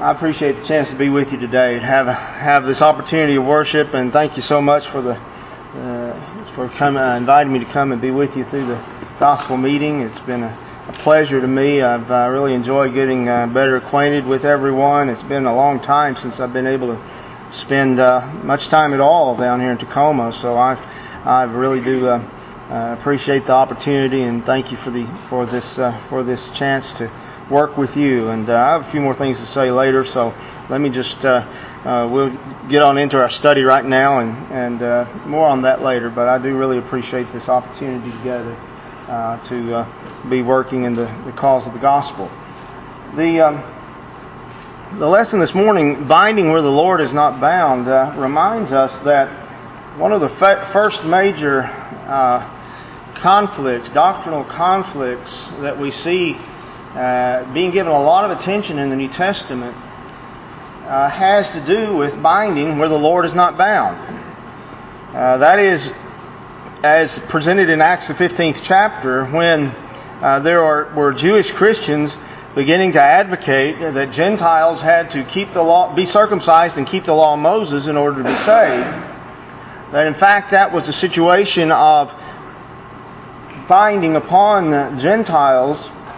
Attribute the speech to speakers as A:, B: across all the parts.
A: I appreciate the chance to be with you today, to have this opportunity of worship, and thank you so much for inviting me to come and be with you through the gospel meeting. It's been a pleasure to me. I've really enjoyed getting better acquainted with everyone. It's been a long time since I've been able to spend much time at all down here in Tacoma, so I really do appreciate the opportunity, and thank you for this chance to work with you. And I have a few more things to say later, so let me just we'll get on into our study right now, and more on that later. But I do really appreciate this opportunity together to be working in the cause of the gospel. The lesson this morning, binding where the Lord is not bound, reminds us that one of the first major doctrinal conflicts that we see being given a lot of attention in the New Testament has to do with binding where the Lord is not bound. That is, as presented in Acts the 15th chapter, when there were Jewish Christians beginning to advocate that Gentiles had to keep the law, be circumcised and keep the law of Moses in order to be saved. That in fact that was a situation of binding upon Gentiles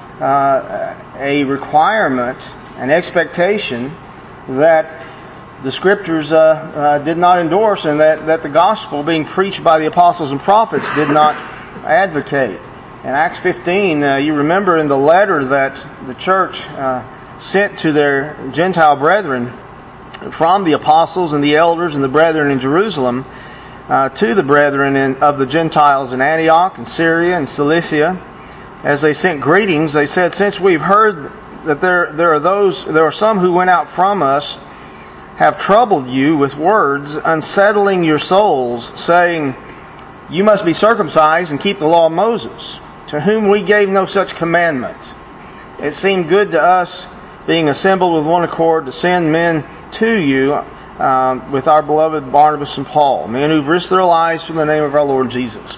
A: a requirement, an expectation that the Scriptures did not endorse, and that the gospel being preached by the apostles and prophets did not advocate. In Acts 15, you remember in the letter that the church sent to their Gentile brethren from the apostles and the elders and the brethren in Jerusalem to the brethren of the Gentiles in Antioch and Syria and Cilicia. As they sent greetings, they said, "Since we've heard that there are some who went out from us, have troubled you with words, unsettling your souls, saying, 'You must be circumcised and keep the law of Moses, to whom we gave no such commandment.' It seemed good to us, being assembled with one accord, to send men to you with our beloved Barnabas and Paul, men who've risked their lives for the name of our Lord Jesus."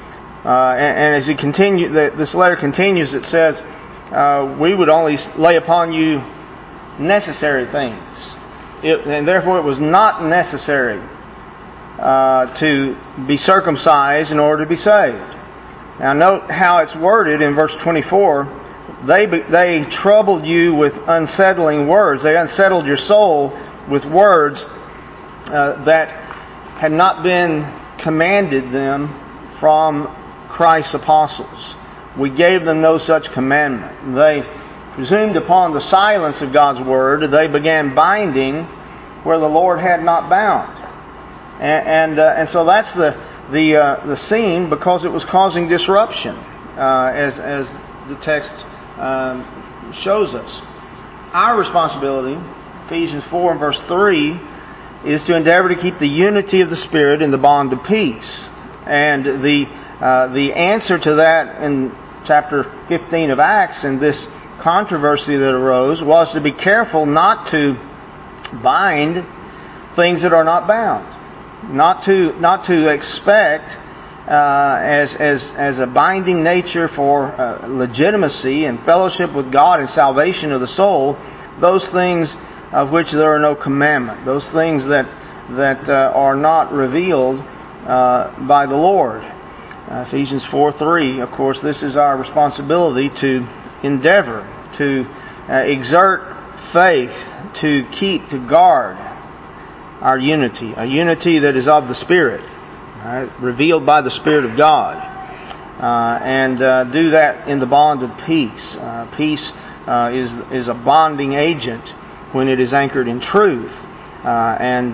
A: And as this letter continues, it says, "We would only lay upon you necessary things, and therefore it was not necessary to be circumcised in order to be saved." Now note how it's worded in verse 24. They troubled you with unsettling words. They unsettled your soul with words that had not been commanded them from Christ's apostles. We gave them no such commandment. They presumed upon the silence of God's word. They began binding where the Lord had not bound, and so that's the scene, because it was causing disruption, as the text shows us. Our responsibility, Ephesians 4 and verse 3, is to endeavor to keep the unity of the Spirit in the bond of peace. And the answer to that in chapter 15 of Acts, and this controversy that arose, was to be careful not to bind things that are not bound, not to expect as a binding nature for legitimacy and fellowship with God and salvation of the soul, those things of which there are no commandment, those things that are not revealed by the Lord. Ephesians 4:3, of course, this is our responsibility to endeavor, to exert faith, to keep, to guard our unity, a unity that is of the Spirit, right, revealed by the Spirit of God, and do that in the bond of peace. Peace is a bonding agent when it is anchored in truth, and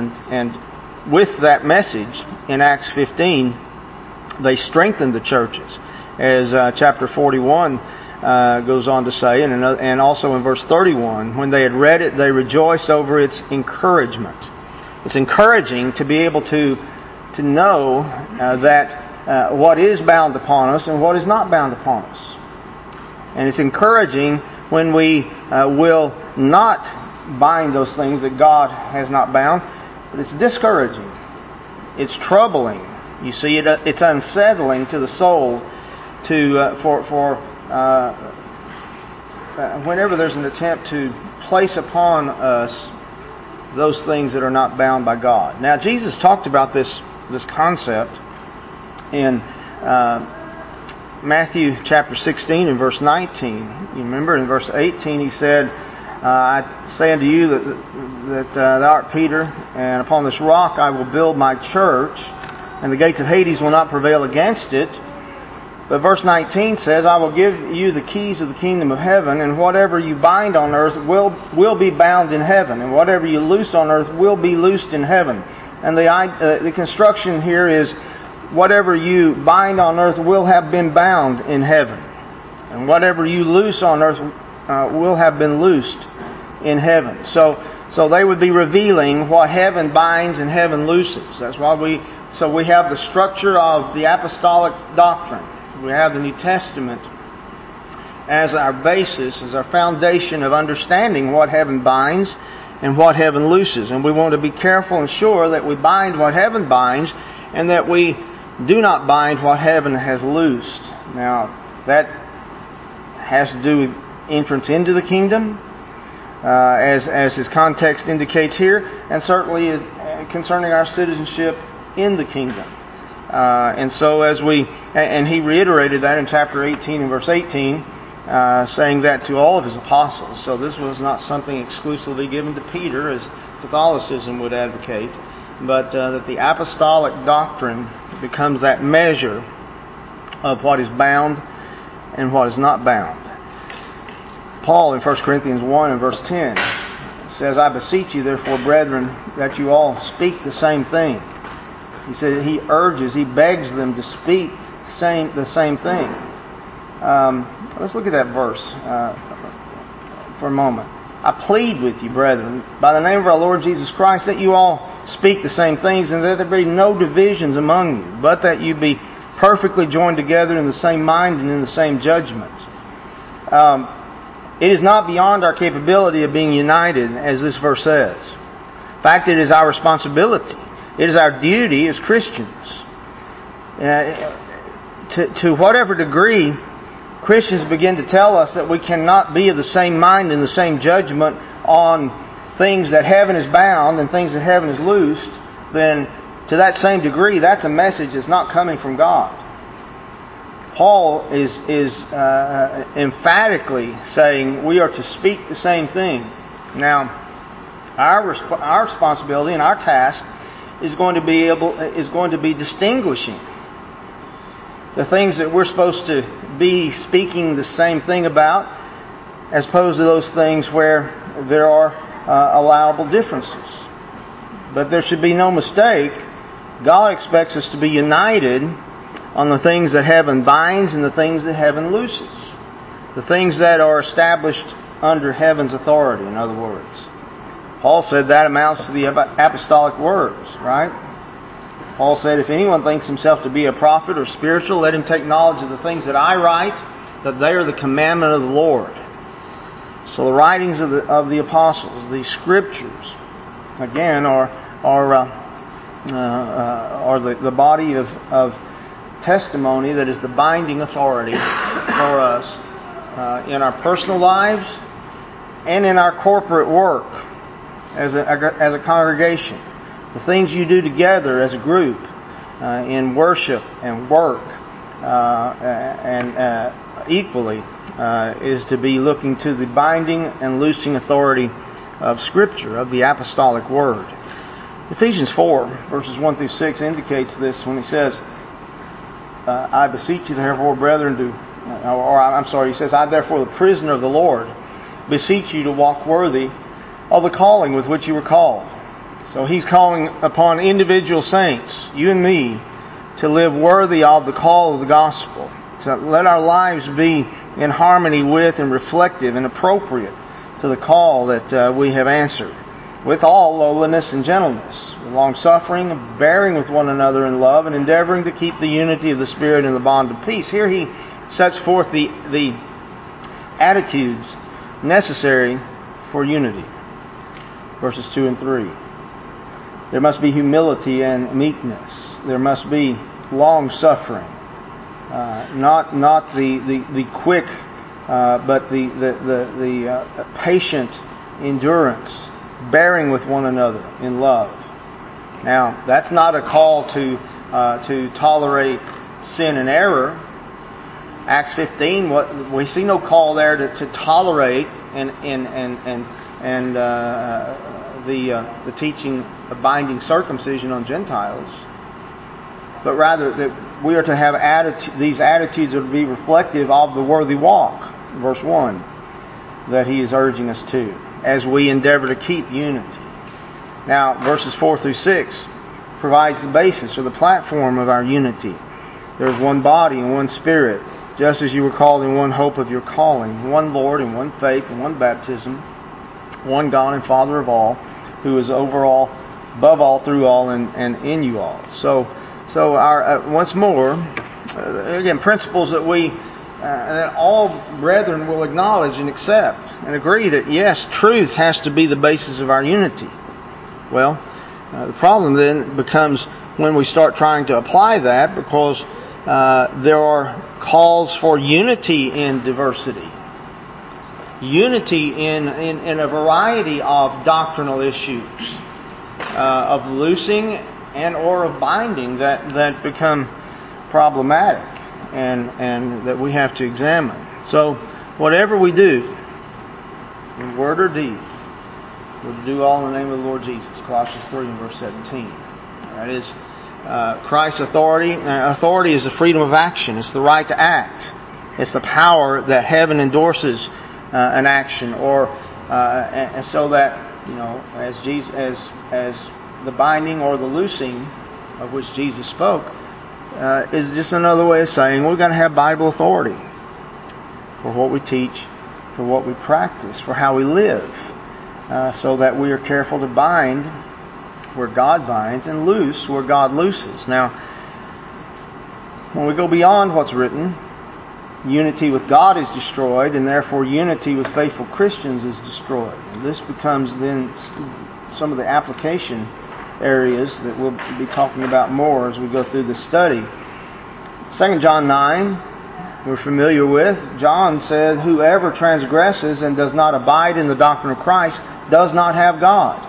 A: with that message in Acts 15. They strengthened the churches, as chapter 41 goes on to say, and also in verse 31, when they had read it, they rejoiced over its encouragement. It's encouraging to be able to know that what is bound upon us and what is not bound upon us. And it's encouraging when we will not bind those things that God has not bound, but it's discouraging. It's troubling. You see, it's unsettling to the soul whenever there's an attempt to place upon us those things that are not bound by God. Now, Jesus talked about this concept in Matthew chapter 16 and verse 19. You remember in verse 18 He said, I say unto you that thou art Peter, and upon this rock I will build my church, and the gates of Hades will not prevail against it. But verse 19 says, I will give you the keys of the kingdom of heaven, and whatever you bind on earth will be bound in heaven, and whatever you loose on earth will be loosed in heaven. And the construction here is, whatever you bind on earth will have been bound in heaven, and whatever you loose on earth will have been loosed in heaven. So they would be revealing what heaven binds and heaven looses. That's why we have the structure of the apostolic doctrine. We have the New Testament as our basis, as our foundation of understanding what heaven binds and what heaven looses. And we want to be careful and sure that we bind what heaven binds and that we do not bind what heaven has loosed. Now, that has to do with entrance into the kingdom, as his context indicates here, and certainly is concerning our citizenship in the kingdom. And so and he reiterated that in chapter 18 and verse 18, saying that to all of his apostles. So this was not something exclusively given to Peter, as Catholicism would advocate, but that the apostolic doctrine becomes that measure of what is bound and what is not bound. Paul in 1 Corinthians 1 and verse 10 says, I beseech you therefore, brethren, that you all speak the same thing. He said, he urges, he begs them to speak the same thing. Let's look at that verse for a moment. I plead with you, brethren, by the name of our Lord Jesus Christ, that you all speak the same things, and that there be no divisions among you, but that you be perfectly joined together in the same mind and in the same judgment. It is not beyond our capability of being united, as this verse says. In fact, it is our responsibility. It is our duty as Christians. To whatever degree Christians begin to tell us that we cannot be of the same mind and the same judgment on things that heaven is bound and things that heaven is loosed, then to that same degree, that's a message that's not coming from God. Paul is emphatically saying we are to speak the same thing. Now, our responsibility and our task is going to be distinguishing the things that we're supposed to be speaking the same thing about, as opposed to those things where there are allowable differences. But there should be no mistake. God expects us to be united on the things that heaven binds and the things that heaven looses. The things that are established under heaven's authority, in other words. Paul said that amounts to the apostolic words, right? Paul said, if anyone thinks himself to be a prophet or spiritual, let him take knowledge of the things that I write, that they are the commandment of the Lord. So the writings of the apostles, the scriptures, again, are the body of testimony that is the binding authority for us in our personal lives and in our corporate work as a congregation. The things you do together as a group in worship and work and equally is to be looking to the binding and loosing authority of Scripture, of the apostolic Word. Ephesians 4, verses 1 through 6 indicates this when he says, I beseech you therefore, brethren, he says, I therefore, the prisoner of the Lord, beseech you to walk worthy of the calling with which you were called. So he's calling upon individual saints, you and me, to live worthy of the call of the gospel. So let our lives be in harmony with and reflective and appropriate to the call that we have answered, with all lowliness and gentleness, with long-suffering, bearing with one another in love, and endeavoring to keep the unity of the Spirit in the bond of peace. Here he sets forth the attitudes necessary for unity. Verses 2 and 3. There must be humility and meekness. There must be long-suffering. Not the quick, but the patient endurance, bearing with one another in love. Now, that's not a call to tolerate sin and error. Acts 15, we see no call there to tolerate the teaching of binding circumcision on Gentiles, but rather that we are to have these attitudes are to be reflective of the worthy walk, verse 1, that he is urging us to, as we endeavor to keep unity. Now, verses 4 through 6 provides the basis or the platform of our unity. There is one body and one Spirit, just as you were called in one hope of your calling, one Lord and one faith and one baptism, one God and Father of all, who is over all, above all, through all, and in you all. So our once more, again, principles that that all brethren will acknowledge and accept and agree that yes, truth has to be the basis of our unity. Well, the problem then becomes when we start trying to apply that, because there are calls for unity in diversity. Unity in a variety of doctrinal issues, of loosing and or of binding that become problematic and that we have to examine. So whatever we do, in word or deed, we're to do all in the name of the Lord Jesus. Colossians 3 and verse 17. That is Christ's authority. Authority is the freedom of action. It's the right to act. It's the power that heaven endorses an action, or and so that as the binding or the loosing of which Jesus spoke is just another way of saying we've got to have Bible authority for what we teach, for what we practice, for how we live, so that we are careful to bind where God binds and loose where God looses. Now, when we go beyond what's written, unity with God is destroyed, and therefore unity with faithful Christians is destroyed. And this becomes then some of the application areas that we'll be talking about more as we go through the study. 2 John 9, we're familiar with. John says, whoever transgresses and does not abide in the doctrine of Christ does not have God.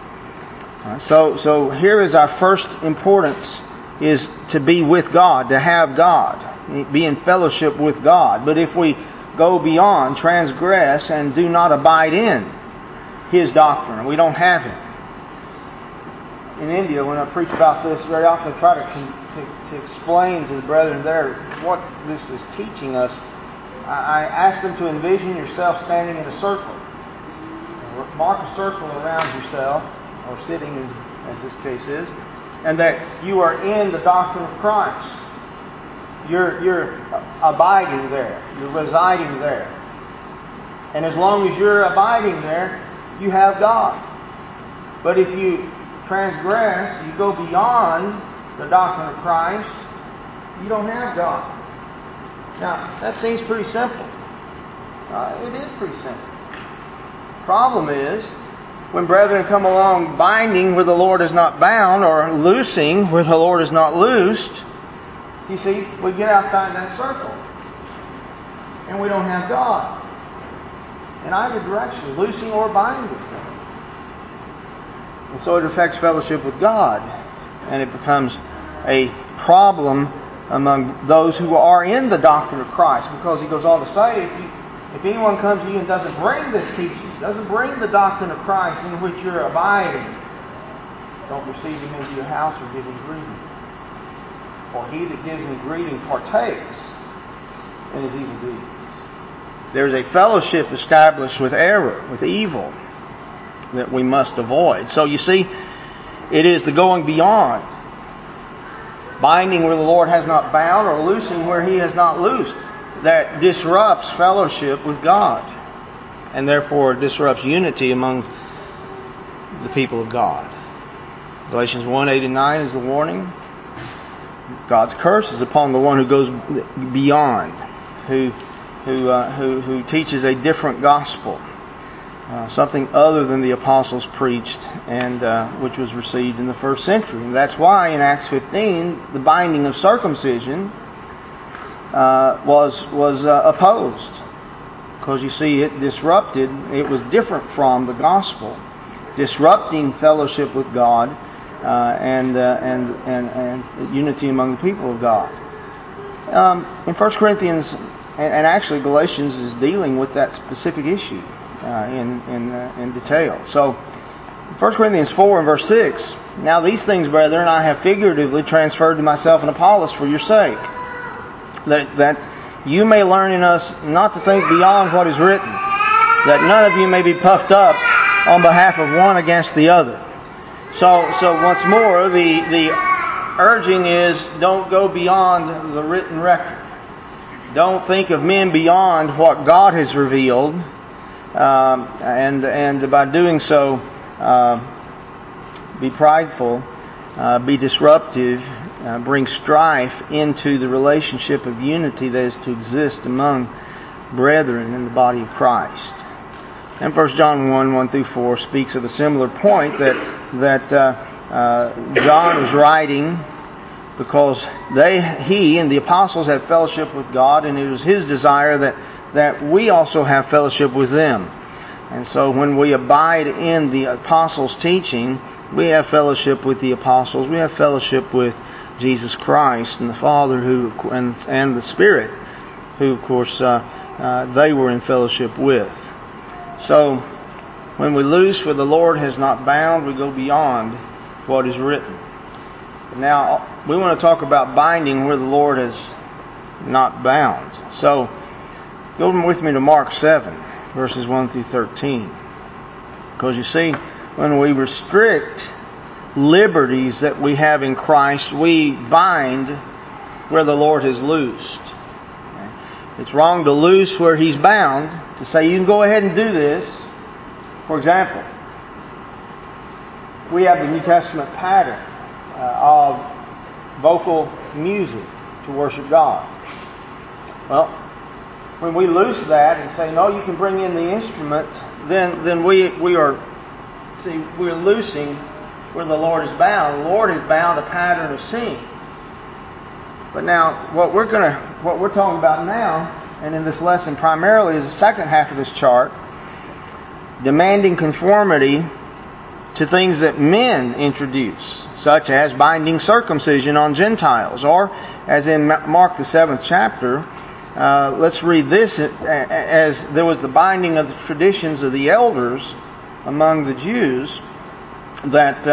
A: So here is our first importance, is to be with God, to have God, be in fellowship with God. But if we go beyond, transgress, and do not abide in His doctrine, we don't have Him. In India, when I preach about this, very often I try to explain to the brethren there what this is teaching us. I ask them to envision yourself standing in a circle. Mark a circle around yourself, or sitting, as this case is, and that you are in the doctrine of Christ. You're abiding there. You're residing there. And as long as you're abiding there, you have God. But if you transgress, you go beyond the doctrine of Christ, you don't have God. Now, that seems pretty simple. It is pretty simple. Problem is, when brethren come along binding where the Lord is not bound, or loosing where the Lord is not loosed, you see, we get outside that circle. And we don't have God in either direction, loosing or binding. And so it affects fellowship with God. And it becomes a problem among those who are in the doctrine of Christ. Because he goes on to say, if anyone comes to you and doesn't bring this teaching, doesn't bring the doctrine of Christ in which you're abiding, don't receive him into your house or give him greeting. For he that gives him greeting partakes in his evil deeds. There's a fellowship established with error, with evil, that we must avoid. So you see, it is the going beyond, binding where the Lord has not bound, or loosing where He has not loosed, that disrupts fellowship with God, and therefore disrupts unity among the people of God. Galatians 1:8 and 9 is the warning. God's curse is upon the one who goes beyond, who teaches a different gospel, something other than the apostles preached, and which was received in the first century. And that's why in Acts 15 the binding of circumcision was opposed. Because you see, it disrupted, it was different from the gospel, disrupting fellowship with God and unity among the people of God. In 1 Corinthians, and actually Galatians is dealing with that specific issue in detail. So, 1 Corinthians 4 and verse 6, "Now these things, brethren, I have figuratively transferred to myself and Apollos for your sake, that you may learn in us not to think beyond what is written, that none of you may be puffed up on behalf of one against the other." So once more, the urging is, don't go beyond the written record. Don't think of men beyond what God has revealed, and by doing so, be prideful, be disruptive, bring strife into the relationship of unity that is to exist among brethren in the body of Christ. And 1 John 1 through 4 speaks of a similar point that John was writing because he and the apostles had fellowship with God, and it was his desire that we also have fellowship with them. And so when we abide in the apostles' teaching, we have fellowship with the apostles. We have fellowship with Jesus Christ and the Father and the Spirit, who, of course, they were in fellowship with. So when we loose where the Lord has not bound, we go beyond what is written. Now, we want to talk about binding where the Lord has not bound. So, go with me to Mark 7, verses 1 through 13. Because you see, when we restrict liberties that we have in Christ, we bind where the Lord has loosed. It's wrong to loose where He's bound, to say you can go ahead and do this. For example, we have the New Testament pattern of vocal music to worship God. Well, when we loose that and say, no, you can bring in the instrument, then we're loosing where the Lord is bound. The Lord is bound a pattern of singing. But now, what we're talking about now, and in this lesson primarily, is the second half of this chart, demanding conformity to things that men introduce, such as binding circumcision on Gentiles, or as in Mark the 7th chapter, let's read this, as there was the binding of the traditions of the elders among the Jews that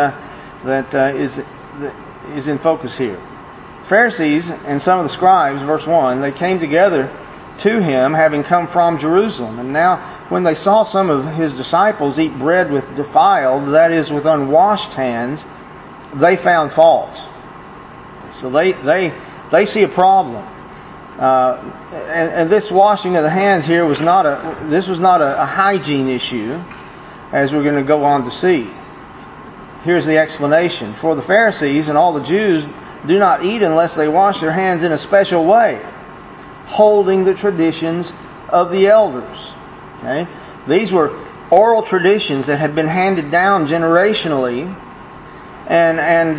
A: is in focus here. Pharisees and some of the scribes, verse 1, they came together to him, having come from Jerusalem. And now, when they saw some of his disciples eat bread with defiled, that is, with unwashed hands, they found fault. So they see a problem. And this washing of the hands here was not a hygiene issue, as we're going to go on to see. Here's the explanation. For the Pharisees and all the Jews do not eat unless they wash their hands in a special way, holding the traditions of the elders. Okay? These were oral traditions that had been handed down generationally and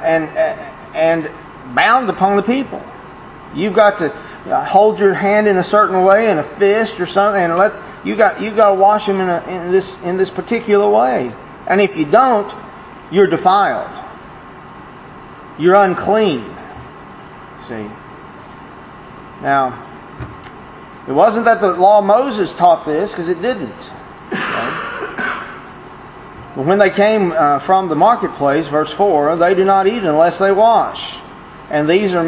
A: bound upon the people. You've got to hold your hand in a certain way, in a fist or something, and you got to wash them in this particular way. And if you don't, you're defiled. You're unclean. See? Now, it wasn't that the law of Moses taught this, because it didn't. Okay? But when they came from the marketplace, verse 4, they do not eat unless they wash. And and there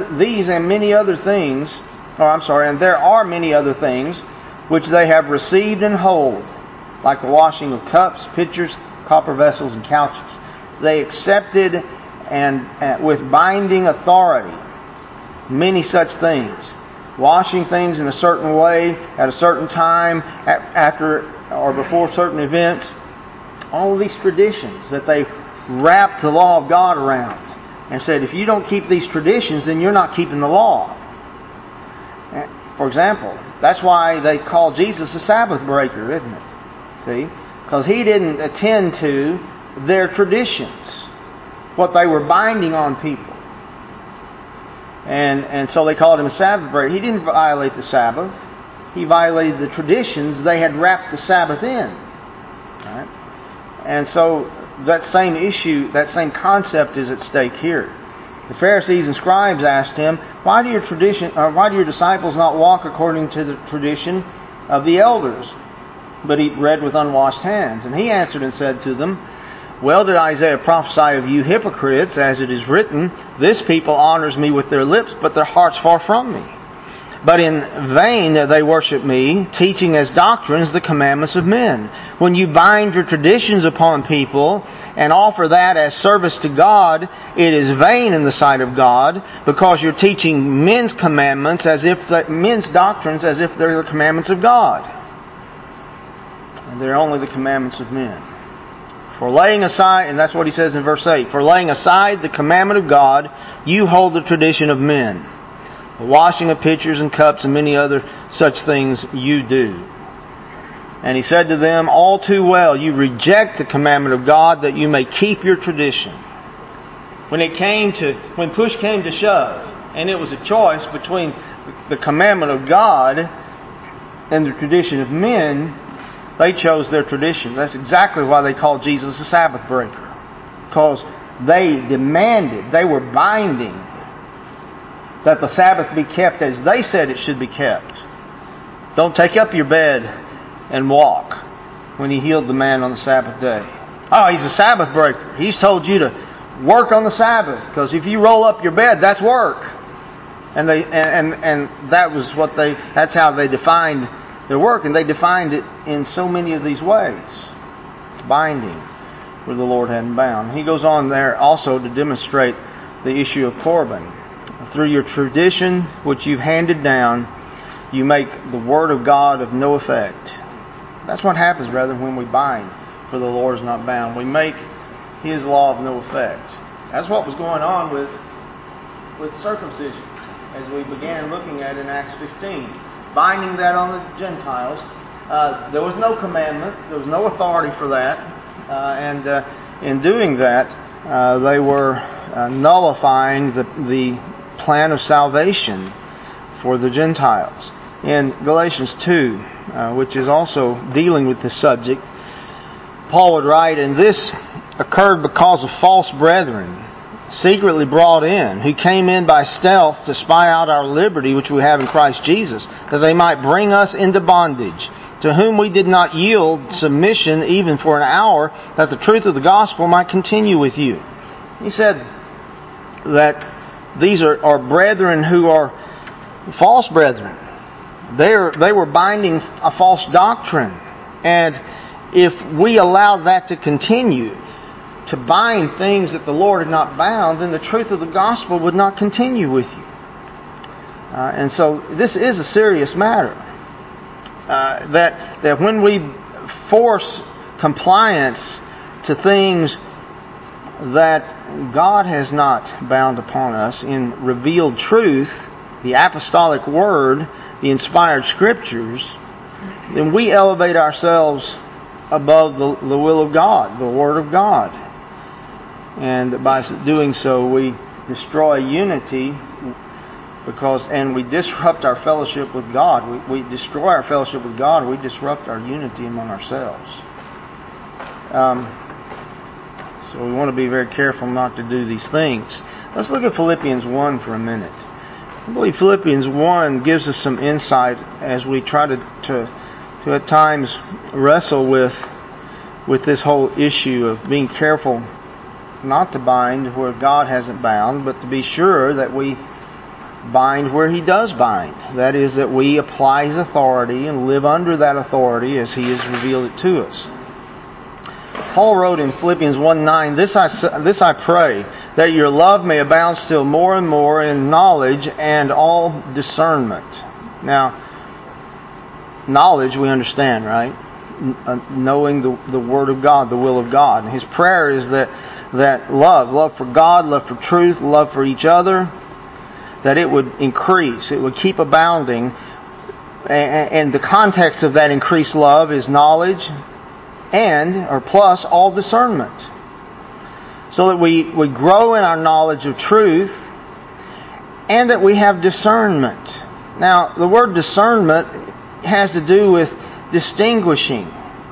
A: are many other things which they have received and hold, like the washing of cups, pitchers, copper vessels, and couches. They accepted and with binding authority many such things. Washing things in a certain way, at a certain time, after or before certain events. All of these traditions that they wrapped the law of God around and said, if you don't keep these traditions, then you're not keeping the law. For example, that's why they call Jesus a Sabbath breaker, isn't it? See? Because He didn't attend to their traditions, what they were binding on people. And so they called Him a Sabbath breaker. He didn't violate the Sabbath. he violated the traditions they had wrapped the Sabbath in. Right? And so that same issue, that same concept is at stake here. The Pharisees and scribes asked him, why do your disciples not walk according to the tradition of the elders, but eat bread with unwashed hands? And he answered and said to them, well did Isaiah prophesy of you hypocrites, as it is written, this people honors me with their lips, but their heart's far from me. But in vain they worship me, teaching as doctrines the commandments of men. When you bind your traditions upon people and offer that as service to God, it is vain in the sight of God, because you're teaching men's commandments men's doctrines as if they're the commandments of God. And they're only the commandments of men. For laying aside, and that's what he says in verse 8, for laying aside the commandment of God, you hold the tradition of men. The washing of pitchers and cups and many other such things you do. And he said to them, all too well, you reject the commandment of God that you may keep your tradition. When push came to shove, and it was a choice between the commandment of God and the tradition of men, they chose their tradition. That's exactly why they called Jesus a Sabbath breaker. Because they demanded, they were binding that the Sabbath be kept as they said it should be kept. Don't take up your bed and walk, when he healed the man on the Sabbath day. Oh, he's a Sabbath breaker. He's told you to work on the Sabbath, because if you roll up your bed, that's work. And that's how they defined their work, and they defined it in so many of these ways. Binding where the Lord hadn't bound. He goes on there also to demonstrate the issue of Corban. Through your tradition, which you've handed down, you make the Word of God of no effect. That's what happens, brethren, when we bind, for the Lord is not bound. We make His law of no effect. That's what was going on with circumcision, as we began looking at in Acts 15. Binding that on the Gentiles. There was no commandment. There was no authority for that. And in doing that, they were nullifying the plan of salvation for the Gentiles. In Galatians 2, which is also dealing with this subject, Paul would write, and this occurred because of false brethren, secretly brought in, who came in by stealth to spy out our liberty which we have in Christ Jesus, that they might bring us into bondage, to whom we did not yield submission even for an hour, that the truth of the gospel might continue with you. He said that these are brethren who are false brethren. They were binding a false doctrine. And if we allowed that to continue, to bind things that the Lord had not bound, then the truth of the gospel would not continue with you. And so this is a serious matter. That when we force compliance to things that God has not bound upon us in revealed truth, the apostolic word, the inspired scriptures, then we elevate ourselves above the will of God, the Word of God. And by doing so, we destroy unity and we disrupt our fellowship with God. We destroy our fellowship with God. We disrupt our unity among ourselves. So we want to be very careful not to do these things. Let's look at Philippians 1 for a minute. I believe Philippians 1 gives us some insight as we try to at times wrestle with this whole issue of being careful not to bind where God hasn't bound, but to be sure that we bind where He does bind. That is, that we apply His authority and live under that authority as He has revealed it to us. Paul wrote in Philippians 1:9, This I pray, that your love may abound still more and more in knowledge and all discernment. Now, knowledge we understand, right? Knowing the Word of God, the will of God. And his prayer is that love for God, love for truth, love for each other, that it would increase, it would keep abounding. And the context of that increased love is knowledge plus all discernment. So that we grow in our knowledge of truth and that we have discernment. Now, the word discernment has to do with distinguishing.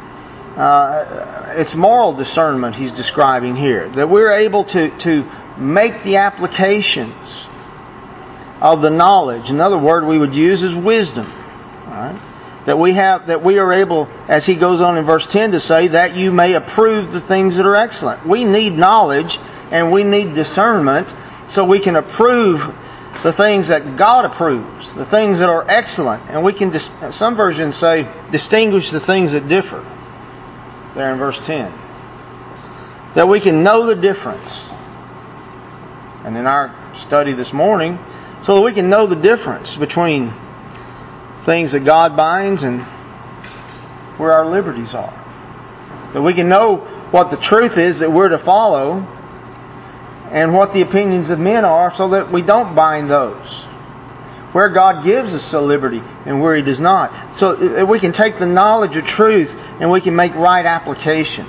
A: It's moral discernment he's describing here. That we're able to make the applications of the knowledge. Another word we would use is wisdom. All right? That we are able, as he goes on in verse 10 to say, that you may approve the things that are excellent. We need knowledge and we need discernment so we can approve the things that God approves, the things that are excellent. And we can, some versions say, distinguish the things that differ. There in verse 10. That we can know the difference. And in our study this morning, so that we can know the difference between things that God binds and where our liberties are. That we can know what the truth is that we're to follow and what the opinions of men are so that we don't bind those. Where God gives us a liberty and where He does not. So that we can take the knowledge of truth and we can make right applications.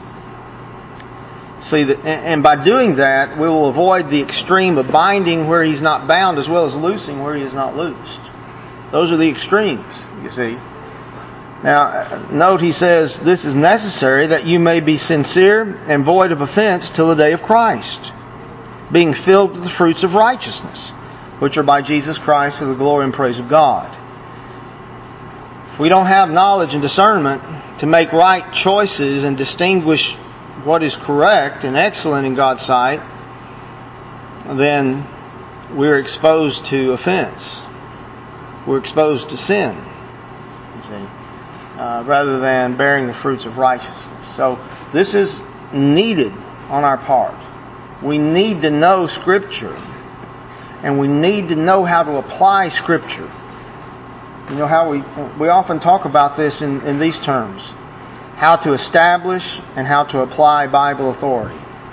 A: See that, and by doing that, we will avoid the extreme of binding where He's not bound as well as loosing where He is not loosed. Those are the extremes, you see. Now, note he says, this is necessary that you may be sincere and void of offense till the day of Christ, being filled with the fruits of righteousness, which are by Jesus Christ to the glory and praise of God. If we don't have knowledge and discernment to make right choices and distinguish what is correct and excellent in God's sight, then we're exposed to offense. We're exposed to sin, you see, rather than bearing the fruits of righteousness. So this is needed on our part. We need to know Scripture, and we need to know how to apply Scripture. You know how we often talk about this in these terms: how to establish and how to apply Bible authority.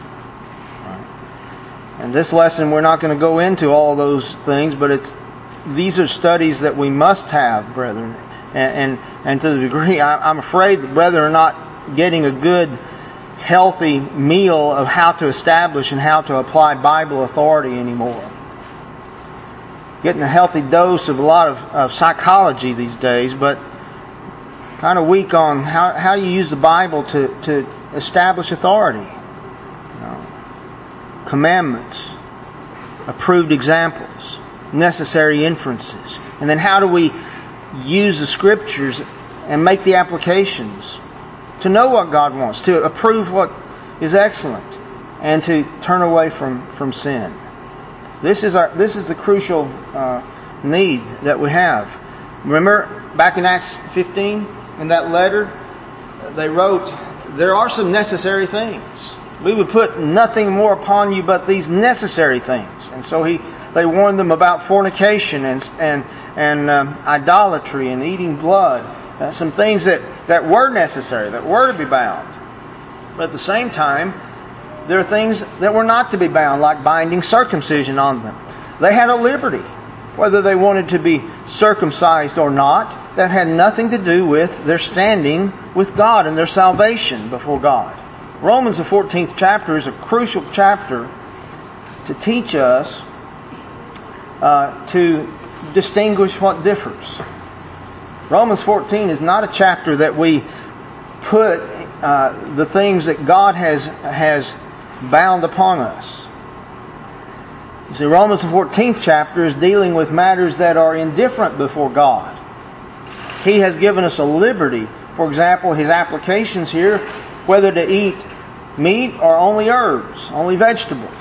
A: Right. And this lesson, we're not going to go into all those things, but these are studies that we must have, brethren. And to the degree, I'm afraid the brethren are not getting a good, healthy meal of how to establish and how to apply Bible authority anymore. Getting a healthy dose of a lot of psychology these days, but kind of weak on how you use the Bible to establish authority. You know, commandments, approved examples, necessary inferences. And then how do we use the Scriptures and make the applications to know what God wants, to approve what is excellent, and to turn away from sin. This is the crucial need that we have. Remember back in Acts 15, in that letter, they wrote, there are some necessary things. We would put nothing more upon you but these necessary things. And so they warned them about fornication and idolatry and eating blood. Some things that were necessary, that were to be bound. But at the same time, there are things that were not to be bound, like binding circumcision on them. They had a liberty, whether they wanted to be circumcised or not. That had nothing to do with their standing with God and their salvation before God. Romans, the 14th chapter, is a crucial chapter to teach us to distinguish what differs. Romans 14 is not a chapter that we put the things that God has bound upon us. You see, Romans the 14th chapter is dealing with matters that are indifferent before God. He has given us a liberty. For example, His applications here, whether to eat meat or only herbs, only vegetables.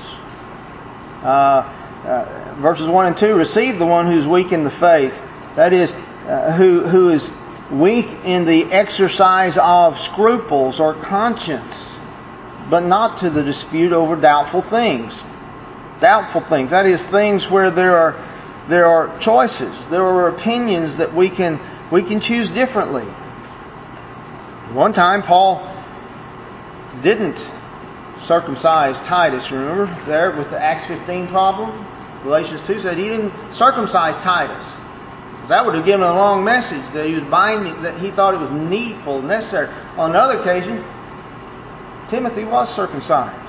A: Verses 1 and 2, receive the one who's weak in the faith. That is, who is weak in the exercise of scruples or conscience, but not to the dispute over doubtful things. Doubtful things. That is, things where there are choices. There are opinions that we can choose differently. One time, Paul didn't circumcise Titus. Remember there with the Acts 15 problem? Galatians 2 said he didn't circumcise Titus. Because that would have given a wrong message that he was binding, that he thought it was needful, necessary. On another occasion, Timothy was circumcised.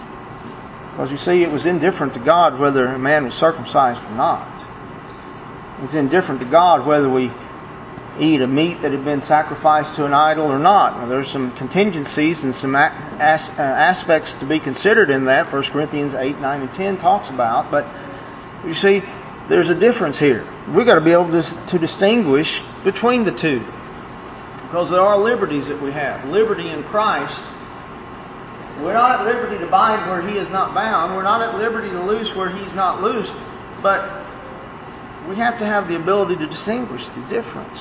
A: Because you see, it was indifferent to God whether a man was circumcised or not. It's indifferent to God whether we eat a meat that had been sacrificed to an idol or not. Now, there's some contingencies and some aspects to be considered in that. 1 Corinthians 8, 9, and 10 talks about. But you see, there's a difference here. We've got to be able to distinguish between the two. Because there are liberties that we have. Liberty in Christ. We're not at liberty to bind where He is not bound. We're not at liberty to loose where He's not loosed. But we have to have the ability to distinguish the difference.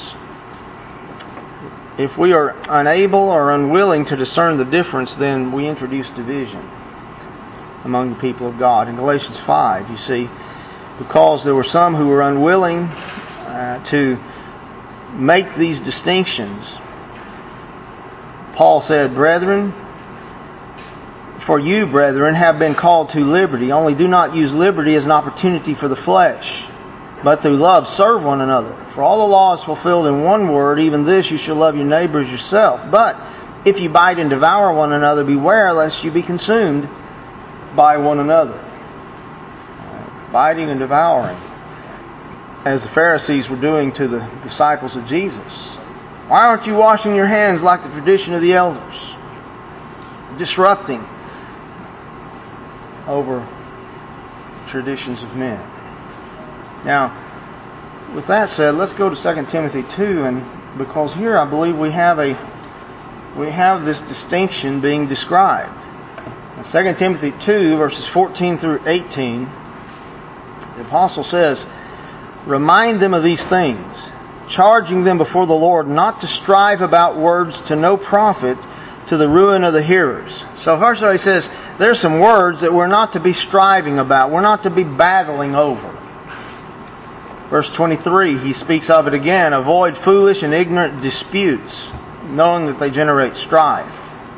A: If we are unable or unwilling to discern the difference, then we introduce division among the people of God. In Galatians 5, you see, because there were some who were unwilling to make these distinctions, Paul said, "Brethren, for you, brethren, have been called to liberty. Only do not use liberty as an opportunity for the flesh, but through love serve one another. For all the law is fulfilled in one word, even this, you shall love your neighbor as yourself. But if you bite and devour one another, beware lest you be consumed by one another." Biting and devouring, as the Pharisees were doing to the disciples of Jesus. Why aren't you washing your hands like the tradition of the elders? Disrupting over traditions of men. Now, with that said, let's go to 2 Timothy 2, and because here I believe we have this distinction being described. In 2 Timothy 2, verses 14 through 18, the Apostle says, "Remind them of these things, charging them before the Lord not to strive about words to no profit, to the ruin of the hearers." So first of all, he says, there's some words that we're not to be striving about. We're not to be battling over. Verse 23, he speaks of it again. "Avoid foolish and ignorant disputes, knowing that they generate strife."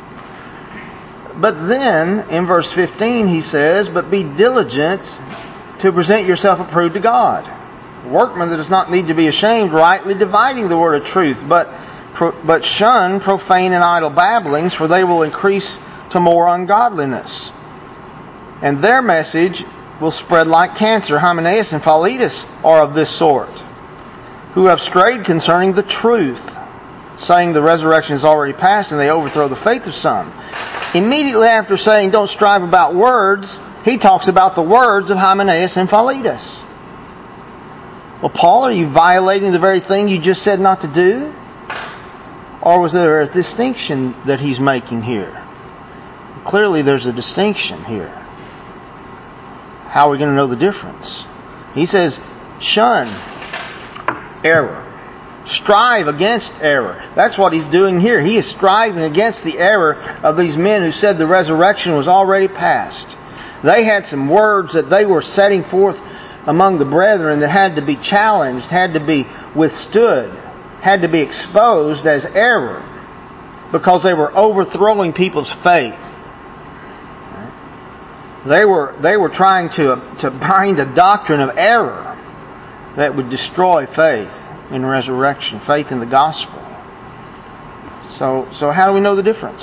A: But then, in verse 15, he says, "But be diligent to present yourself approved to God, a workman that does not need to be ashamed, rightly dividing the word of truth. But shun profane and idle babblings, for they will increase to more ungodliness. And their message will spread like cancer. Hymenaeus and Philetus are of this sort, who have strayed concerning the truth, saying the resurrection is already past, and they overthrow the faith of some." Immediately after saying don't strive about words, he talks about the words of Hymenaeus and Philetus. Well, Paul, are you violating the very thing you just said not to do? Or was there a distinction that he's making here? Clearly there's a distinction here. How are we going to know the difference? He says, shun error. Strive against error. That's what he's doing here. He is striving against the error of these men who said the resurrection was already past. They had some words that they were setting forth among the brethren that had to be challenged, had to be withstood, had to be exposed as error because they were overthrowing people's faith. They were trying to bind a doctrine of error that would destroy faith in resurrection, faith in the gospel. So how do we know the difference?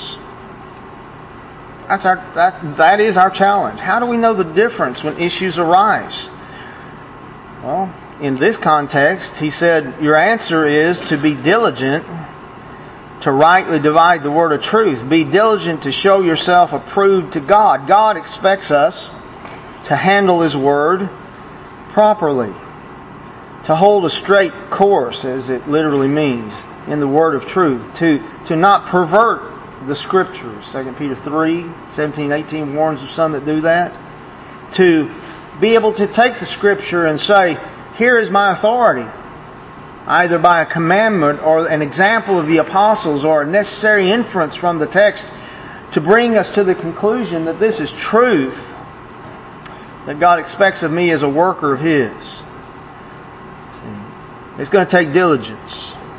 A: That is our challenge. How do we know the difference when issues arise? Well, in this context, he said, your answer is to be diligent to rightly divide the word of truth. Be diligent to show yourself approved to God. God expects us to handle His word properly, to hold a straight course, as it literally means, in the word of truth, to not pervert the Scriptures. 2 Peter 3, 17, 18 warns of some that do that. To be able to take the Scripture and say, here is my authority, either by a commandment or an example of the apostles or a necessary inference from the text to bring us to the conclusion that this is truth that God expects of me as a worker of His. It's going to take diligence.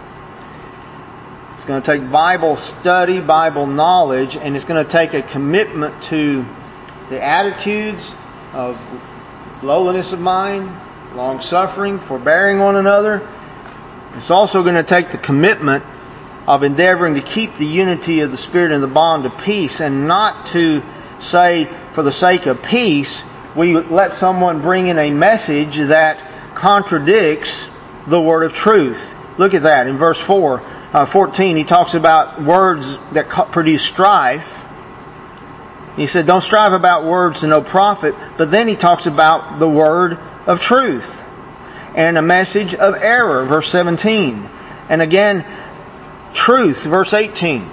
A: It's going to take Bible study, Bible knowledge, and it's going to take a commitment to the attitudes of lowliness of mind, long-suffering, forbearing one another. It's also going to take the commitment of endeavoring to keep the unity of the Spirit and the bond of peace, and not to say, for the sake of peace, we let someone bring in a message that contradicts the word of truth. Look at that in verse 14. He talks about words that produce strife. He said, don't strive about words to no profit. But then he talks about the word of truth and a message of error, verse 17. And again, truth, verse 18.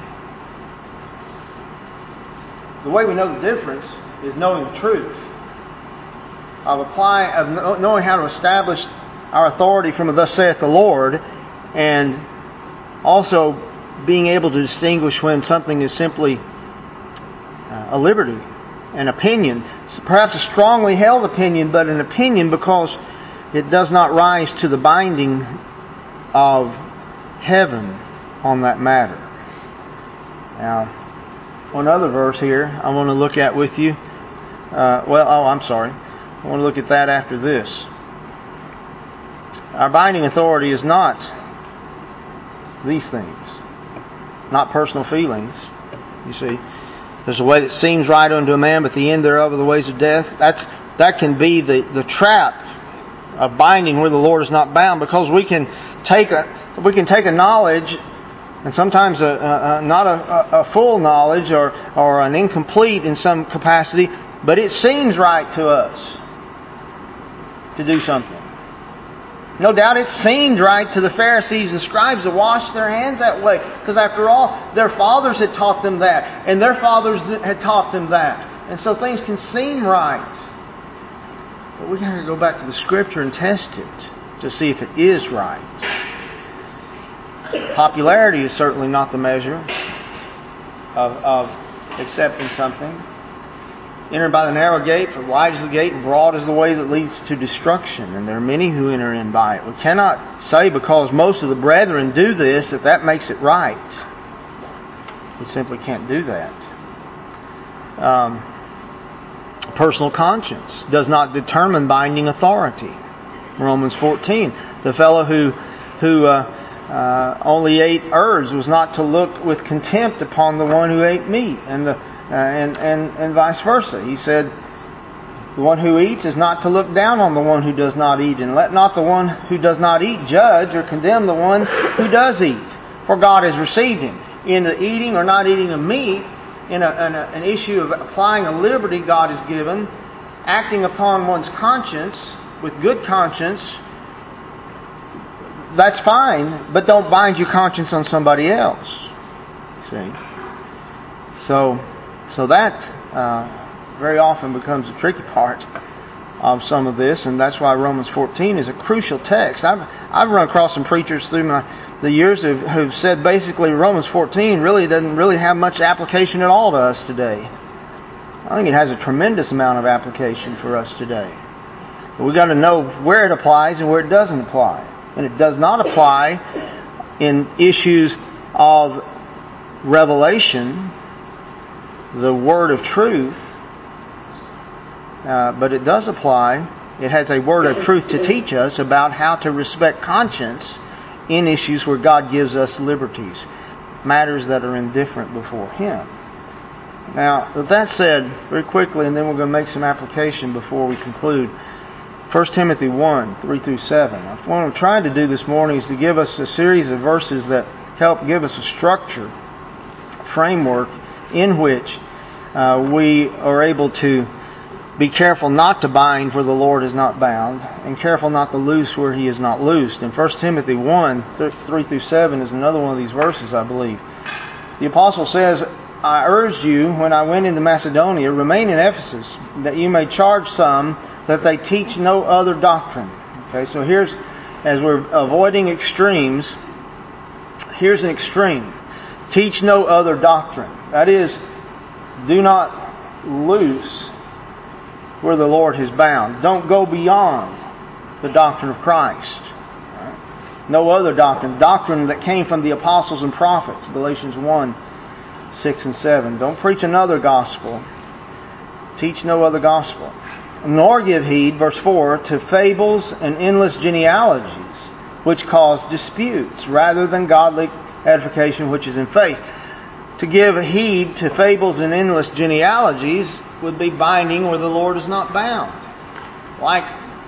A: The way we know the difference is knowing the truth. Of knowing how to establish our authority from thus saith the Lord, and also being able to distinguish when something is simply a liberty, an opinion, perhaps a strongly held opinion, but an opinion because it does not rise to the binding of heaven on that matter. Now, one other verse here I want to look at with you. I want to look at that after this. Our binding authority is not these things. Not personal feelings. You see, there's a way that seems right unto a man, but the end thereof are the ways of death. That can be the trap of binding where the Lord is not bound, because we can take a knowledge, and sometimes not a full knowledge or an incomplete in some capacity, but it seems right to us to do something. No doubt it seemed right to the Pharisees and scribes to wash their hands that way, because after all, their fathers had taught them that, and their fathers had taught them that. And so things can seem right. But we got to go back to the Scripture and test it to see if it is right. Popularity is certainly not the measure of accepting something. Enter by the narrow gate, for wide is the gate and broad is the way that leads to destruction, and there are many who enter in by it. We cannot say because most of the brethren do this that makes it right. We simply can't do that. Personal conscience does not determine binding authority. Romans 14. The fellow who only ate herbs was not to look with contempt upon the one who ate meat, and vice versa. He said, the one who eats is not to look down on the one who does not eat, and let not the one who does not eat judge or condemn the one who does eat, for God has received him. In the eating or not eating of meat, in an issue of applying a liberty God has given, acting upon one's conscience with good conscience, that's fine, but don't bind your conscience on somebody else. See? So that very often becomes a tricky part of some of this, and that's why Romans 14 is a crucial text. I've run across some preachers through the years who've said basically Romans 14 really doesn't really have much application at all to us today. I think it has a tremendous amount of application for us today. But we've got to know where it applies and where it doesn't apply. And it does not apply in issues of revelation, the word of truth, but it does apply. It has a word of truth to teach us about how to respect conscience in issues where God gives us liberties, matters that are indifferent before Him. Now, with that said, very quickly, and then we're going to make some application before we conclude. 1 Timothy 1, 3 through 7. What I'm trying to do this morning is to give us a series of verses that help give us a structure, framework, in which we are able to be careful not to bind where the Lord is not bound, and careful not to loose where He is not loosed. And 1 Timothy 1, 3 through 7 is another one of these verses, I believe. The Apostle says, I urged you, when I went into Macedonia, remain in Ephesus, that you may charge some that they teach no other doctrine. Okay, so here's, as we're avoiding extremes, here's an extreme. Teach no other doctrine. That is, do not loose where the Lord has bound. Don't go beyond the doctrine of Christ. Right? No other doctrine. Doctrine that came from the apostles and prophets. Galatians 1, 6 and 7. Don't preach another gospel. Teach no other gospel. Nor give heed, verse 4, to fables and endless genealogies, which cause disputes, rather than godly edification which is in faith. To give heed to fables and endless genealogies would be binding where the Lord is not bound. Like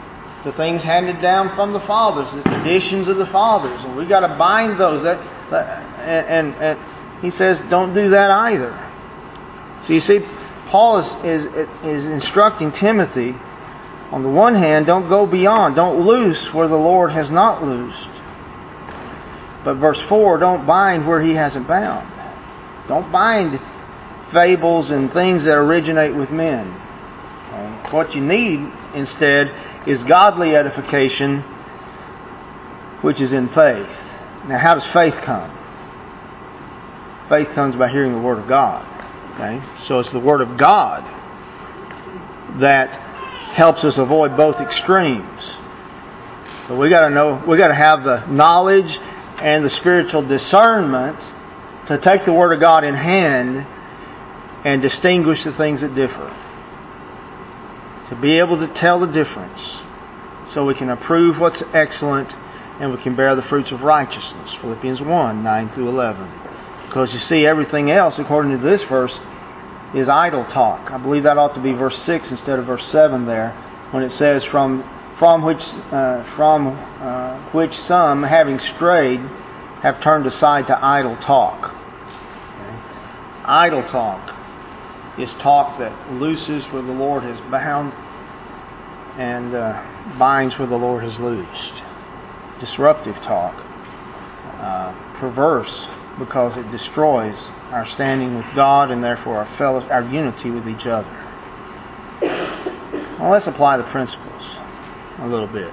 A: the things handed down from the fathers, the traditions of the fathers, and we've got to bind those. And he says, don't do that either. So you see, Paul is instructing Timothy, on the one hand, don't go beyond, don't loose where the Lord has not loosed. But verse 4, don't bind where He hasn't bound. Don't bind fables and things that originate with men. What you need instead is godly edification, which is in faith. Now, how does faith come? Faith comes by hearing the Word of God. Okay? So it's the Word of God that helps us avoid both extremes. But we got to have the knowledge and the spiritual discernment to take the Word of God in hand and distinguish the things that differ. To be able to tell the difference so we can approve what's excellent and we can bear the fruits of righteousness. Philippians 1, 9 through 11. Because you see, everything else, according to this verse, is idle talk. I believe that ought to be verse 6 instead of verse 7 there, when it says, from which some, having strayed, have turned aside to idle talk. Okay? Idle talk is talk that looses where the Lord has bound and binds where the Lord has loosed. Disruptive talk. Perverse, because it destroys our standing with God and therefore our unity with each other. Well, let's apply the principles a little bit.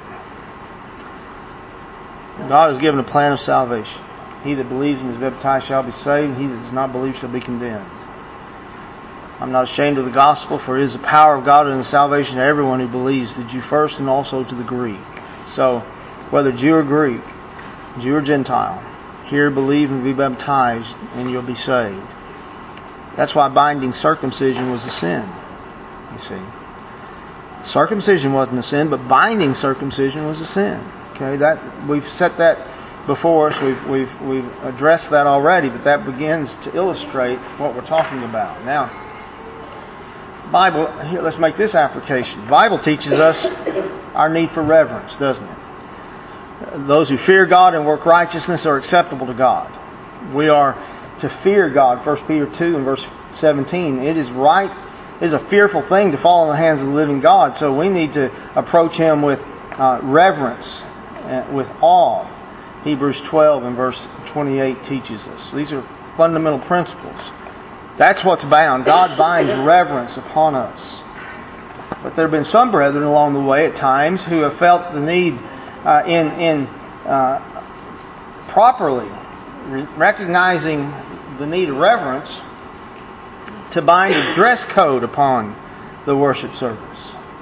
A: God has given a plan of salvation. He that believes and is baptized shall be saved. He that does not believe shall be condemned. I'm not ashamed of the gospel, for it is the power of God and the salvation to everyone who believes, the Jew first and also to the Greek. So, whether Jew or Greek, Jew or Gentile, hear, believe, and be baptized, and you'll be saved. That's why binding circumcision was a sin. You see, circumcision wasn't a sin, but binding circumcision was a sin. Okay, that we've set that before us. We've addressed that already, but that begins to illustrate what we're talking about. Now, Bible. Here, let's make this application. The Bible teaches us our need for reverence, doesn't it? Those who fear God and work righteousness are acceptable to God. We are to fear God. 1 Peter 2 and verse 17. It is right. It is a fearful thing to fall in the hands of the living God. So we need to approach Him with reverence, with awe. Hebrews 12 and verse 28 teaches us. These are fundamental principles. That's what's bound. God binds reverence upon us. But there have been some brethren along the way at times who have felt the need in properly recognizing the need of reverence to bind a dress code upon the worship service.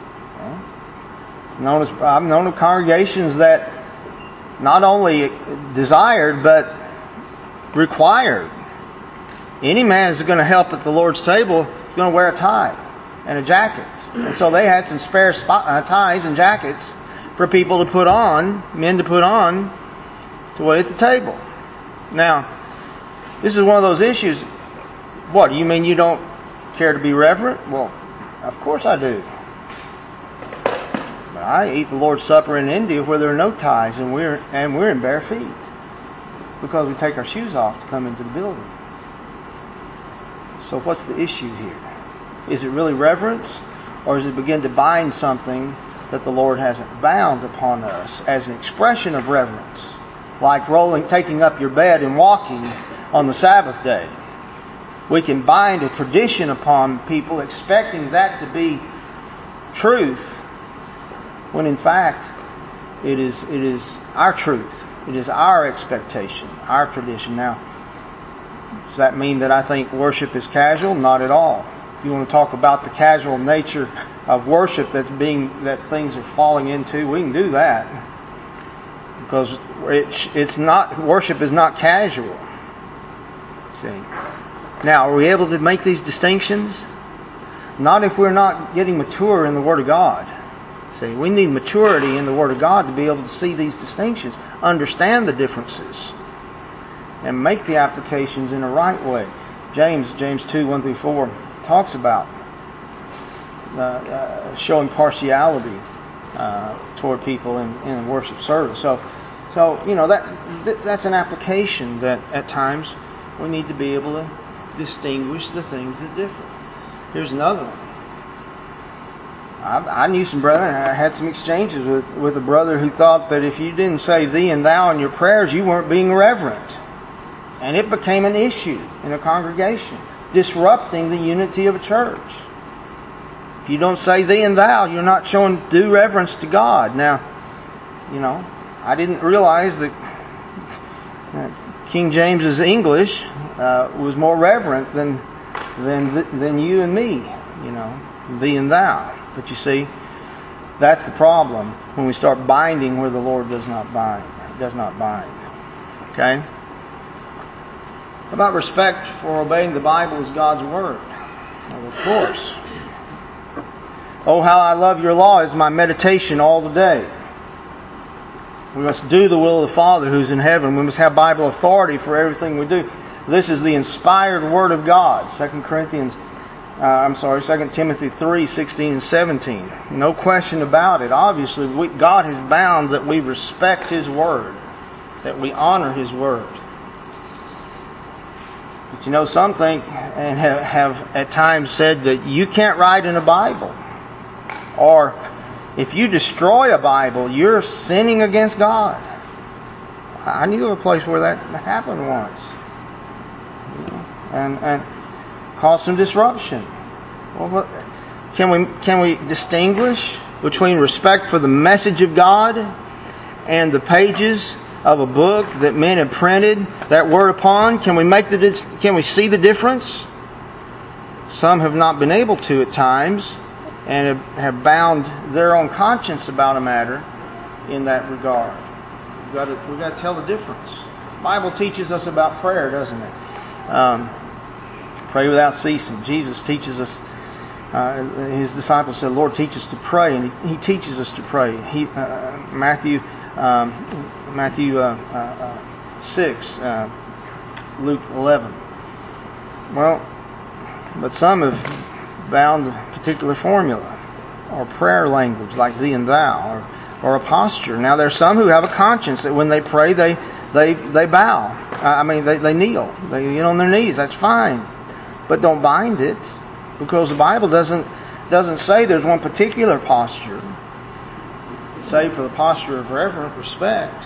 A: I've known of congregations that not only desired but required. Any man that's going to help at the Lord's table is going to wear a tie and a jacket. And so they had some spare ties and jackets for people to put on, men to put on, to wait at the table. Now, this is one of those issues. What, do you mean you don't care to be reverent? Well, of course I do. But I eat the Lord's Supper in India where there are no ties and we're in bare feet because we take our shoes off to come into the building. So what's the issue here? Is it really reverence, or is it begin to bind something that the Lord hasn't bound upon us as an expression of reverence, like taking up your bed and walking on the Sabbath day? We can bind a tradition upon people expecting that to be truth, when in fact it is our truth. It is our expectation, our tradition. Now, does that mean that I think worship is casual? Not at all. If you want to talk about the casual nature of worship that things are falling into, we can do that. Because worship is not casual. See. Now, are we able to make these distinctions? Not if we're not getting mature in the Word of God. See, we need maturity in the Word of God to be able to see these distinctions, understand the differences, and make the applications in a right way. James 2, 1 through 4 talks about showing partiality toward people in a worship service. So that's an application that at times we need to be able to distinguish the things that differ. Here's another one. I knew some brethren. I had some exchanges with a brother who thought that if you didn't say thee and thou in your prayers, you weren't being reverent. And it became an issue in a congregation, disrupting the unity of a church. If you don't say thee and thou, you're not showing due reverence to God. Now, I didn't realize that King James's English was more reverent than you and me. Thee and thou. But you see, that's the problem when we start binding where the Lord does not bind. Okay? How about respect for obeying the Bible as God's Word? Well, of course. Oh, how I love your law is my meditation all the day. We must do the will of the Father who's in heaven. We must have Bible authority for everything we do. This is the inspired Word of God. 2 Timothy 3:16 and 17. No question about it. Obviously, God has bound that we respect His Word, that we honor His Word. But some think and have at times said that you can't write in a Bible. Or if you destroy a Bible, you're sinning against God. I knew of a place where that happened once. And caused some disruption. Well, can we distinguish between respect for the message of God and the pages of a book that men have printed that word upon? Can we see the difference? Some have not been able to at times, and have bound their own conscience about a matter in that regard. We've got to tell the difference. The Bible teaches us about prayer, doesn't it? Pray without ceasing. Jesus teaches us. His disciples said, "Lord, teach us to pray," and He teaches us to pray. Matthew 6, Luke 11. Well, but some have bound a particular formula or prayer language like thee and thou or a posture. Now there's some who have a conscience that when they pray they bow. They kneel. They get on their knees. That's fine. But don't bind it, because the Bible doesn't say there's one particular posture. Save for the posture of reverent respect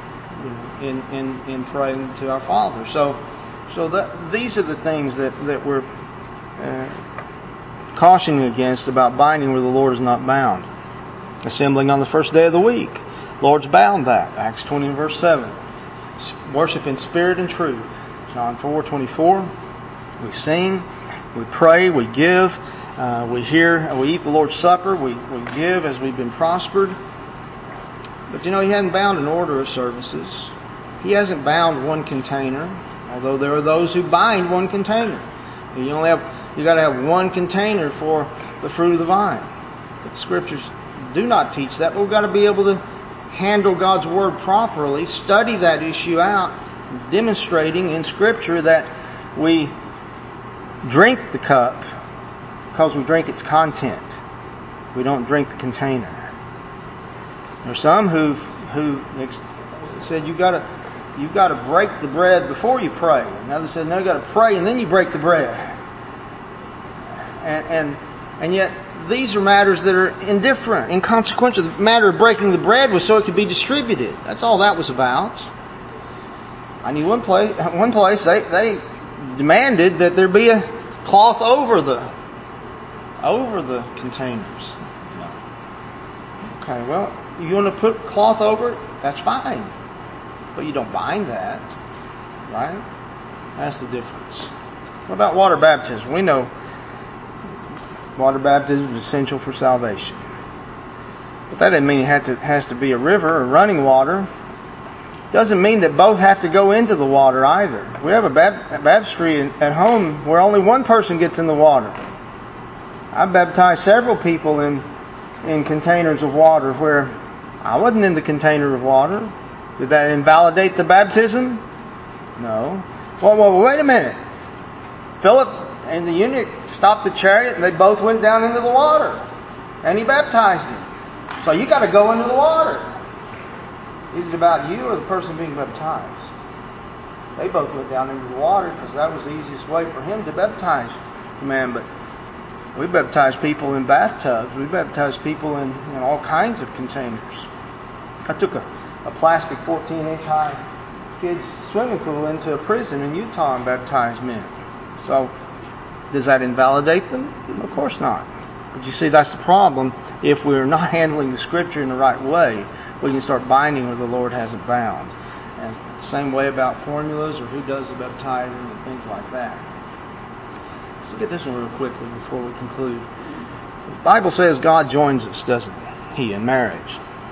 A: in praying to our Father. So these are the things that we're cautioning against about binding where the Lord is not bound. Assembling on the first day of the week. Lord's bound that. Acts 20 and verse 7. Worship in spirit and truth. John 4:24. We sing, we pray, we give, we eat the Lord's Supper, we give as we've been prospered. But He hasn't bound an order of services. He hasn't bound one container, although there are those who bind one container. You got to have one container for the fruit of the vine. But the Scriptures do not teach that. But we've got to be able to handle God's Word properly, study that issue out, demonstrating in Scripture that we drink the cup because we drink its content. We don't drink the container. There are some who said you've got to break the bread before you pray. And others said no, you've got to pray and then you break the bread. And yet these are matters that are indifferent, inconsequential. The matter of breaking the bread was so it could be distributed. That's all that was about. I knew one place they demanded that there be a cloth over the containers. Okay, well, you want to put cloth over it? That's fine. But you don't bind that. Right? That's the difference. What about water baptism? We know water baptism is essential for salvation. But that doesn't mean it has to be a river or running water. Doesn't mean that both have to go into the water either. We have a baptistry at home where only one person gets in the water. I baptized several people in containers of water where I wasn't in the container of water. Did that invalidate the baptism? No. Well, wait a minute. Philip and the eunuch stopped the chariot and they both went down into the water. And he baptized him. So you got to go into the water. Is it about you or the person being baptized? They both went down into the water because that was the easiest way for him to baptize the man. But we baptize people in bathtubs. We baptize people in all kinds of containers. I took a plastic 14-inch high kids swimming pool into a prison in Utah and baptized men. So, does that invalidate them? Of course not. But you see, that's the problem. If we're not handling the Scripture in the right way, we can start binding where the Lord hasn't bound. And the same way about formulas or who does the baptizing and things like that. Let's look at this one real quickly before we conclude. The Bible says God joins us, doesn't He, in marriage.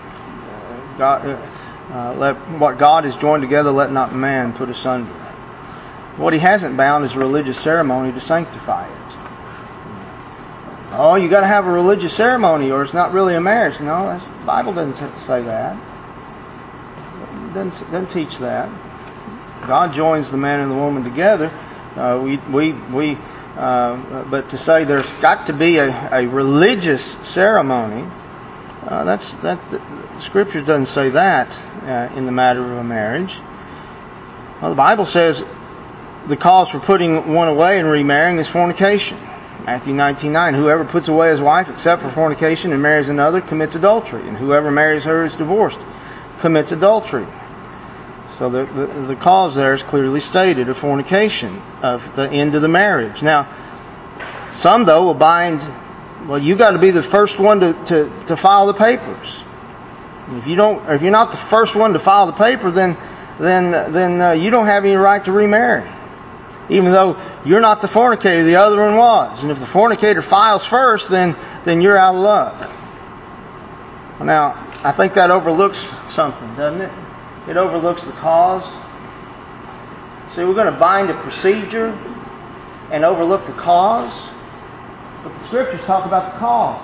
A: What God has joined together, let not man put asunder. What He hasn't bound is a religious ceremony to sanctify it. Oh, you got to have a religious ceremony or it's not really a marriage. No, the Bible doesn't say that. It doesn't teach that. God joins the man and the woman together. But to say there's got to be a religious ceremony, the Scripture doesn't say that in the matter of a marriage. Well, the Bible says the cause for putting one away and remarrying is fornication. Matthew 19:9, whoever puts away his wife except for fornication and marries another commits adultery, and whoever marries her is divorced, commits adultery. So the cause there is clearly stated of fornication, of the end of the marriage. Now, some though will bind. Well, you got to be the first one to file the papers. If you're not the first one to file the paper, then you don't have any right to remarry. Even though you're not the fornicator, the other one was. And if the fornicator files first, then you're out of luck. Well, now, I think that overlooks something, doesn't it? It overlooks the cause. See, we're going to bind a procedure and overlook the cause. But the Scriptures talk about the cause.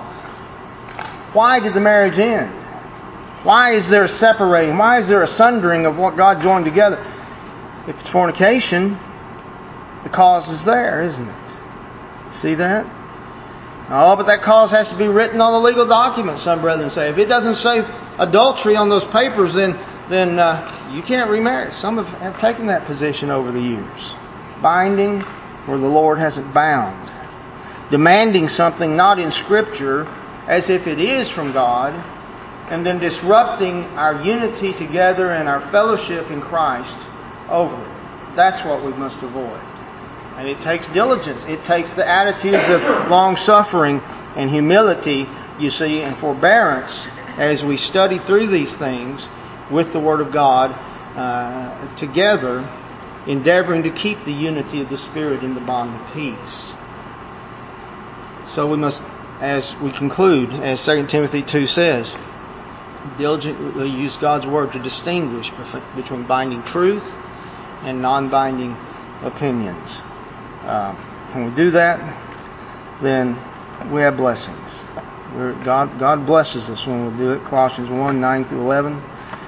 A: Why did the marriage end? Why is there a separating? Why is there a sundering of what God joined together? If it's fornication, the cause is there, isn't it? See that? Oh, but that cause has to be written on the legal document, some brethren say. If it doesn't say adultery on those papers, then you can't remarry. Some have taken that position over the years. Binding where the Lord hasn't bound. Demanding something not in Scripture as if it is from God, and then disrupting our unity together and our fellowship in Christ over it. That's what we must avoid. And it takes diligence. It takes the attitudes of long-suffering and humility, you see, and forbearance as we study through these things with the Word of God together, endeavoring to keep the unity of the Spirit in the bond of peace. So we must, as we conclude, as 2 Timothy 2 says, diligently use God's Word to distinguish between binding truth and non-binding opinions. When we do that, then we have blessings. God blesses us when we do it. Colossians 1:9-11.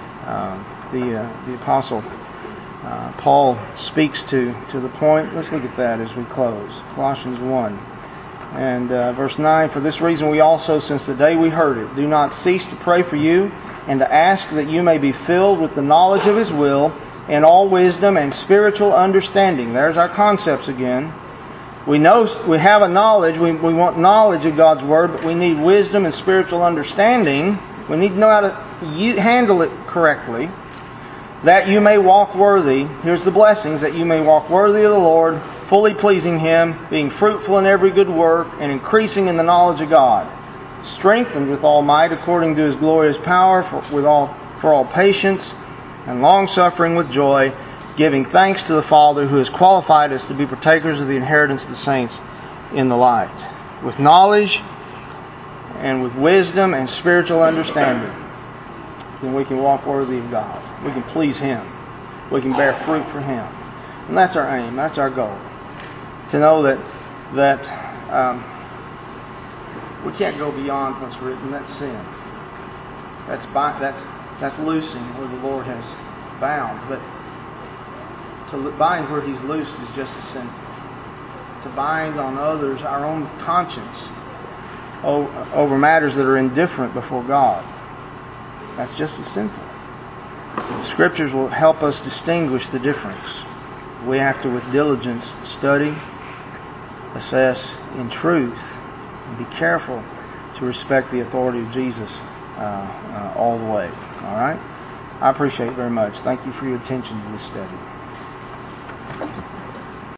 A: The Apostle Paul speaks to the point. Let's look at that as we close. Colossians 1 and verse 9. For this reason we also, since the day we heard it, do not cease to pray for you and to ask that you may be filled with the knowledge of His will and all wisdom and spiritual understanding. There's our concepts again. We know we have a knowledge. We want knowledge of God's Word, but we need wisdom and spiritual understanding. We need to know how to handle it correctly. That you may walk worthy. Here's the blessings. That you may walk worthy of the Lord, fully pleasing Him, being fruitful in every good work, and increasing in the knowledge of God. Strengthened with all might according to His glorious power for all patience and long-suffering with joy, giving thanks to the Father who has qualified us to be partakers of the inheritance of the saints in the light. With knowledge and with wisdom and spiritual understanding, then we can walk worthy of God. We can please Him. We can bear fruit for Him. And that's our aim. That's our goal. To know that we can't go beyond what's written. That's sin. That's loosing where the Lord has bound. But to bind where He's loosed is just as sinful. To bind on others, our own conscience, over matters that are indifferent before God. That's just as sinful. The Scriptures will help us distinguish the difference. We have to, with diligence, study, assess in truth, and be careful to respect the authority of Jesus all the way. All right? I appreciate it very much. Thank you for your attention to this study.